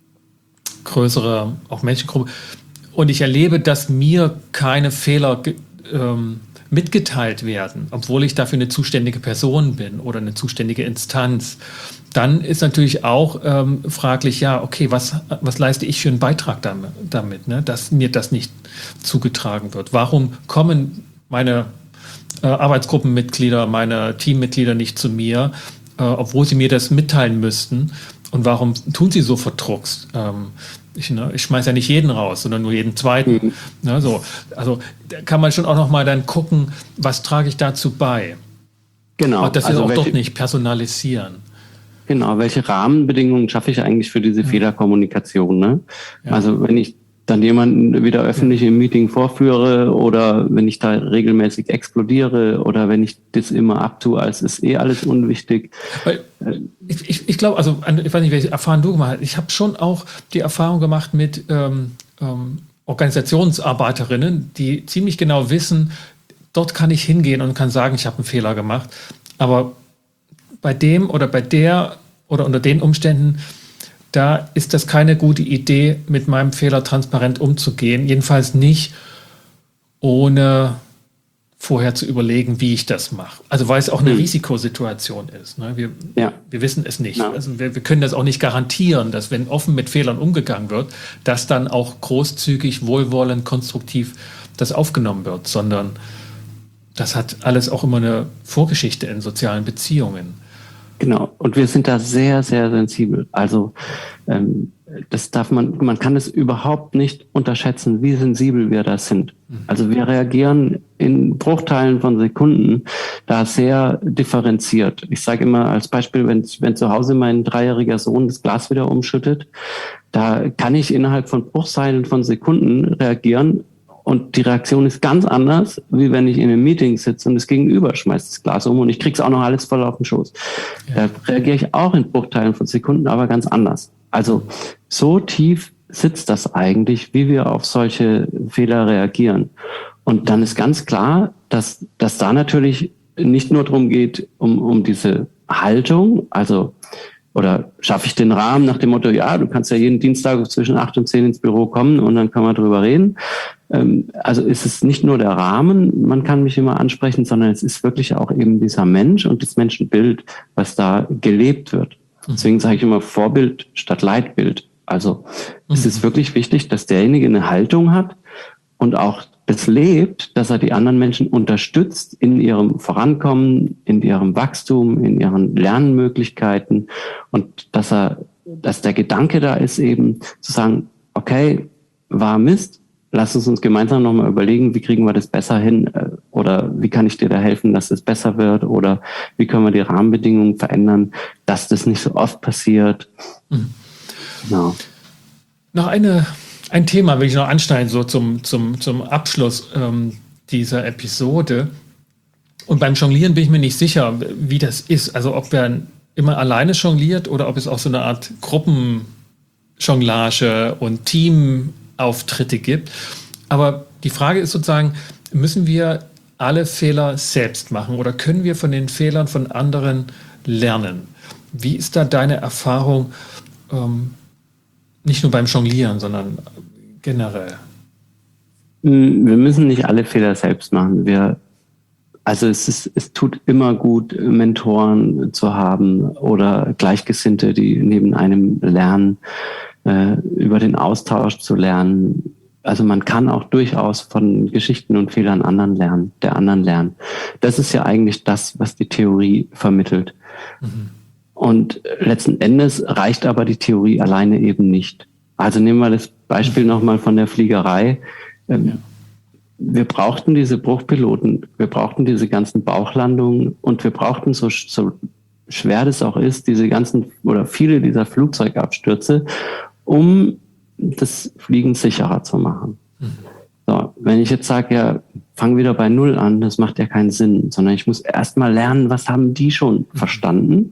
größere auch Menschengruppe und ich erlebe, dass mir keine Fehler ähm, mitgeteilt werden, obwohl ich dafür eine zuständige Person bin oder eine zuständige Instanz, dann ist natürlich auch ähm, fraglich, ja, okay, was, was leiste ich für einen Beitrag damit, damit ne, dass mir das nicht zugetragen wird? Warum kommen meine äh, Arbeitsgruppenmitglieder, meine Teammitglieder nicht zu mir, äh, obwohl sie mir das mitteilen müssten? Und warum tun sie so verdruckst? Ähm, ich, ne, ich schmeiß ja nicht jeden raus, sondern nur jeden zweiten. Mhm. Ne, so. Also da kann man schon auch noch mal dann gucken, was trage ich dazu bei? Genau. Und das also ist auch welche, dort nicht personalisieren. Genau, welche Rahmenbedingungen schaffe ich eigentlich für diese ja. Fehlerkommunikation? Ne? Ja. Also wenn ich dann jemanden wieder öffentlich im Meeting vorführe oder wenn ich da regelmäßig explodiere oder wenn ich das immer abtue, als ist eh alles unwichtig. Weil ich ich, ich glaube, also ich weiß nicht, welche Erfahrung du gemacht hast. Ich habe schon auch die Erfahrung gemacht mit ähm, ähm, Organisationsarbeiterinnen, die ziemlich genau wissen, dort kann ich hingehen und kann sagen, ich habe einen Fehler gemacht. Aber bei dem oder bei der oder unter den Umständen, da ist das keine gute Idee, mit meinem Fehler transparent umzugehen. Jedenfalls nicht, ohne vorher zu überlegen, wie ich das mache. Also weil es auch eine mhm. Risikosituation ist. Ne? Wir, ja. wir wissen es nicht. Ja. Also wir, wir können das auch nicht garantieren, dass wenn offen mit Fehlern umgegangen wird, dass dann auch großzügig, wohlwollend, konstruktiv das aufgenommen wird, sondern das hat alles auch immer eine Vorgeschichte in sozialen Beziehungen. Genau, und wir sind da sehr, sehr sensibel. Also ähm, das darf man, man kann es überhaupt nicht unterschätzen, wie sensibel wir da sind. Also wir reagieren in Bruchteilen von Sekunden da sehr differenziert. Ich sage immer als Beispiel, wenn, wenn zu Hause mein dreijähriger Sohn das Glas wieder umschüttet, da kann ich innerhalb von Bruchteilen von Sekunden reagieren und die Reaktion ist ganz anders, wie wenn ich in einem Meeting sitze und das Gegenüber schmeißt das Glas um und ich krieg's auch noch alles voll auf den Schoß. Ja. Da reagiere ich auch in Bruchteilen von Sekunden, aber ganz anders. Also so tief sitzt das eigentlich, wie wir auf solche Fehler reagieren. Und dann ist ganz klar, dass, dass da natürlich nicht nur darum geht, um, um diese Haltung, also oder schaffe ich den Rahmen nach dem Motto, ja, du kannst ja jeden Dienstag zwischen acht und zehn ins Büro kommen und dann können wir drüber reden. Also ist es nicht nur der Rahmen, man kann mich immer ansprechen, sondern es ist wirklich auch eben dieser Mensch und das Menschenbild, was da gelebt wird. Deswegen sage ich immer Vorbild statt Leitbild. Also es ist wirklich wichtig, dass derjenige eine Haltung hat und auch es lebt, dass er die anderen Menschen unterstützt in ihrem Vorankommen, in ihrem Wachstum, in ihren Lernmöglichkeiten und dass er, dass der Gedanke da ist eben zu sagen, okay, war Mist, lass uns uns gemeinsam nochmal überlegen, wie kriegen wir das besser hin oder wie kann ich dir da helfen, dass es besser wird oder wie können wir die Rahmenbedingungen verändern, dass das nicht so oft passiert. Mhm. Genau. Noch eine, ein Thema will ich noch anschneiden, so zum, zum, zum Abschluss ähm, dieser Episode. Und beim Jonglieren bin ich mir nicht sicher, wie das ist. Also ob er immer alleine jongliert oder ob es auch so eine Art Gruppenjonglage und Teamauftritte gibt. Aber die Frage ist sozusagen, müssen wir alle Fehler selbst machen oder können wir von den Fehlern von anderen lernen? Wie ist da deine Erfahrung, ähm, nicht nur beim Jonglieren, sondern generell? Wir müssen nicht alle Fehler selbst machen. Wir, also es ist, es tut immer gut, Mentoren zu haben oder Gleichgesinnte, die neben einem lernen, äh, über den Austausch zu lernen. Also man kann auch durchaus von Geschichten und Fehlern anderen lernen, der anderen lernen. Das ist ja eigentlich das, was die Theorie vermittelt. Mhm. Und letzten Endes reicht aber die Theorie alleine eben nicht. Also nehmen wir das Beispiel nochmal von der Fliegerei. Ähm, ja. Wir brauchten diese Bruchpiloten, wir brauchten diese ganzen Bauchlandungen und wir brauchten, so, so schwer das auch ist, diese ganzen oder viele dieser Flugzeugabstürze, um das Fliegen sicherer zu machen. Mhm. So, wenn ich jetzt sage, ja, fang wieder bei Null an, das macht ja keinen Sinn, sondern ich muss erst mal lernen, was haben die schon mhm. verstanden?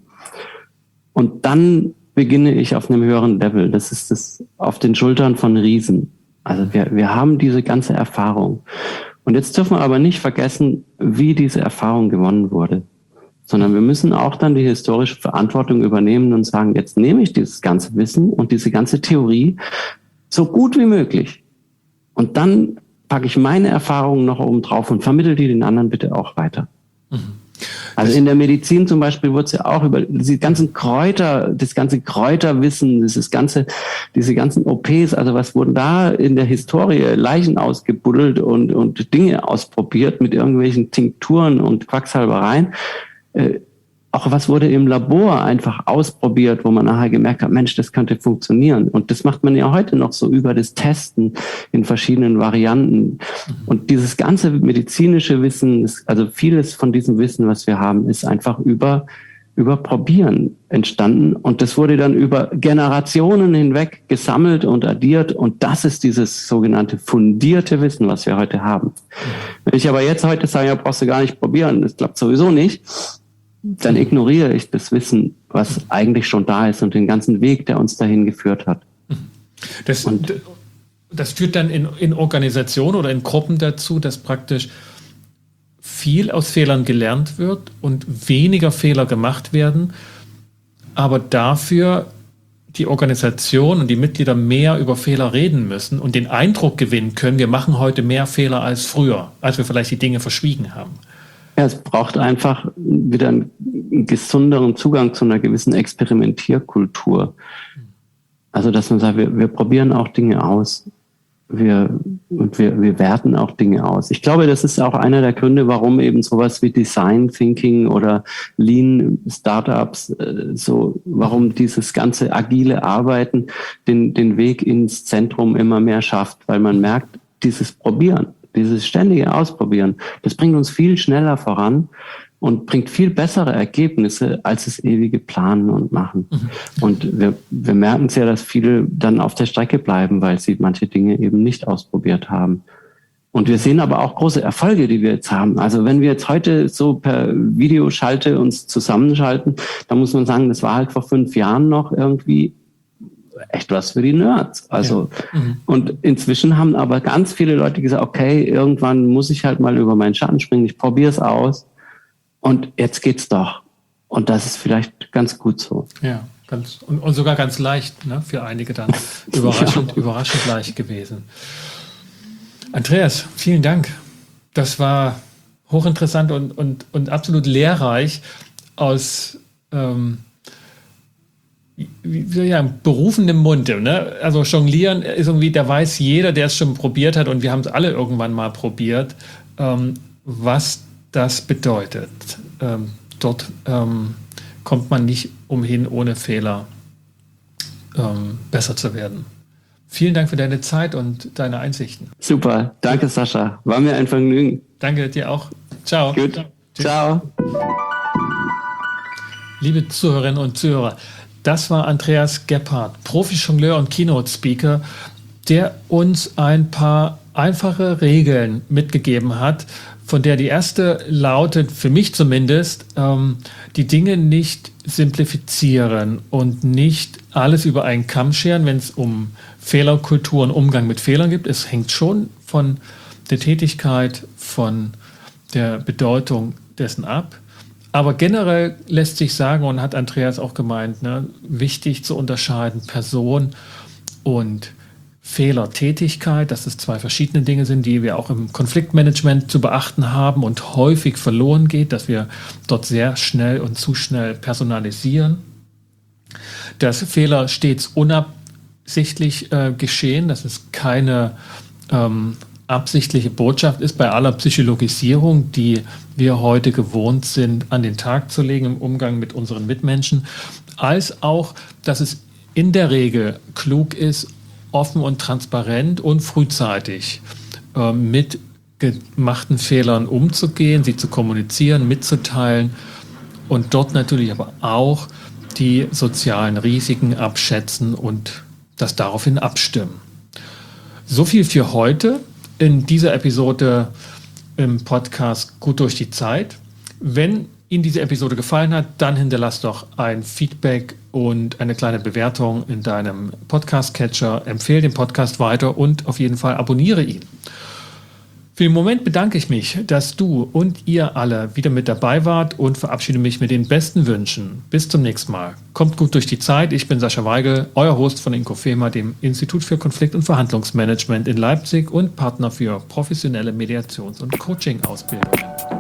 Und dann beginne ich auf einem höheren Level. Das ist das auf den Schultern von Riesen. Also wir, wir haben diese ganze Erfahrung. Und jetzt dürfen wir aber nicht vergessen, wie diese Erfahrung gewonnen wurde. Sondern wir müssen auch dann die historische Verantwortung übernehmen und sagen, jetzt nehme ich dieses ganze Wissen und diese ganze Theorie so gut wie möglich. Und dann packe ich meine Erfahrungen noch oben drauf und vermittle die den anderen bitte auch weiter. Mhm. Also in der Medizin zum Beispiel wurde es ja auch über die ganzen Kräuter, das ganze Kräuterwissen, dieses ganze, diese ganzen O Ps, also was wurden da in der Historie, Leichen ausgebuddelt und, und Dinge ausprobiert mit irgendwelchen Tinkturen und Quacksalbereien. Äh, auch was wurde im Labor einfach ausprobiert, wo man nachher gemerkt hat, Mensch, das könnte funktionieren. Und das macht man ja heute noch so über das Testen in verschiedenen Varianten. Und dieses ganze medizinische Wissen, also vieles von diesem Wissen, was wir haben, ist einfach über, über Probieren entstanden. Und das wurde dann über Generationen hinweg gesammelt und addiert. Und das ist dieses sogenannte fundierte Wissen, was wir heute haben. Wenn ich aber jetzt heute sage, ja, brauchst du gar nicht probieren, das klappt sowieso nicht, dann ignoriere ich das Wissen, was eigentlich schon da ist und den ganzen Weg, der uns dahin geführt hat. Das, und, das führt dann in, in Organisationen oder in Gruppen dazu, dass praktisch viel aus Fehlern gelernt wird und weniger Fehler gemacht werden, aber dafür die Organisation und die Mitglieder mehr über Fehler reden müssen und den Eindruck gewinnen können, wir machen heute mehr Fehler als früher, als wir vielleicht die Dinge verschwiegen haben. Ja, es braucht einfach wieder einen gesünderen Zugang zu einer gewissen Experimentierkultur. Also, dass man sagt, wir, wir probieren auch Dinge aus. wir, und wir, wir werten auch Dinge aus. Ich glaube, das ist auch einer der Gründe, warum eben sowas wie Design Thinking oder Lean Startups, äh, so, warum dieses ganze agile Arbeiten den, den Weg ins Zentrum immer mehr schafft, weil man merkt, dieses Probieren, dieses ständige Ausprobieren, das bringt uns viel schneller voran und bringt viel bessere Ergebnisse als das ewige Planen und Machen. Mhm. Und wir, wir merken es ja, dass viele dann auf der Strecke bleiben, weil sie manche Dinge eben nicht ausprobiert haben. Und wir sehen aber auch große Erfolge, die wir jetzt haben. Also wenn wir jetzt heute so per Videoschalte uns zusammenschalten, dann muss man sagen, das war halt vor fünf Jahren noch irgendwie echt was für die Nerds. Also, ja. mhm. Und inzwischen haben aber ganz viele Leute gesagt, okay, irgendwann muss ich halt mal über meinen Schatten springen, ich probiere es aus. Und jetzt geht's doch. Und das ist vielleicht ganz gut so. Ja, ganz und, und sogar ganz leicht, ne? Für einige dann überraschend, ja. überraschend leicht gewesen. Andreas, vielen Dank. Das war hochinteressant und, und, und absolut lehrreich aus ähm, wie soll ich sagen, berufenem Munde. Ne? Also Jonglieren ist irgendwie, da weiß jeder, der es schon probiert hat, und wir haben es alle irgendwann mal probiert, ähm, was das bedeutet. Ähm, dort ähm, kommt man nicht umhin, ohne Fehler ähm, besser zu werden. Vielen Dank für deine Zeit und deine Einsichten. Super, danke Sascha. War mir ein Vergnügen. Danke dir auch. Ciao. Gut, ciao. ciao. Liebe Zuhörerinnen und Zuhörer, das war Andreas Gebhardt, Profi-Jongleur und Keynote-Speaker, der uns ein paar einfache Regeln mitgegeben hat, von der die erste lautet, für mich zumindest, ähm, die Dinge nicht simplifizieren und nicht alles über einen Kamm scheren, wenn es um Fehlerkultur und Umgang mit Fehlern geht. Es hängt schon von der Tätigkeit, von der Bedeutung dessen ab. Aber generell lässt sich sagen, und hat Andreas auch gemeint, ne, wichtig zu unterscheiden Person und Fehlertätigkeit, dass es zwei verschiedene Dinge sind, die wir auch im Konfliktmanagement zu beachten haben und häufig verloren geht, dass wir dort sehr schnell und zu schnell personalisieren. Dass Fehler stets unabsichtlich äh, geschehen, dass es keine ähm, absichtliche Botschaft ist bei aller Psychologisierung, die wir heute gewohnt sind, an den Tag zu legen im Umgang mit unseren Mitmenschen, als auch, dass es in der Regel klug ist, offen und transparent und frühzeitig äh, mit gemachten Fehlern umzugehen, sie zu kommunizieren, mitzuteilen und dort natürlich aber auch die sozialen Risiken abschätzen und das daraufhin abstimmen. So viel für heute in dieser Episode im Podcast Gut durch die Zeit. Wenn Ihnen diese Episode gefallen hat, dann hinterlasst doch ein Feedback und eine kleine Bewertung in deinem Podcast-Catcher. Empfehle den Podcast weiter und auf jeden Fall abonniere ihn. Für den Moment bedanke ich mich, dass du und ihr alle wieder mit dabei wart und verabschiede mich mit den besten Wünschen. Bis zum nächsten Mal. Kommt gut durch die Zeit. Ich bin Sascha Weigel, euer Host von Inkofema, dem Institut für Konflikt- und Verhandlungsmanagement in Leipzig und Partner für professionelle Mediations- und Coaching-Ausbildungen.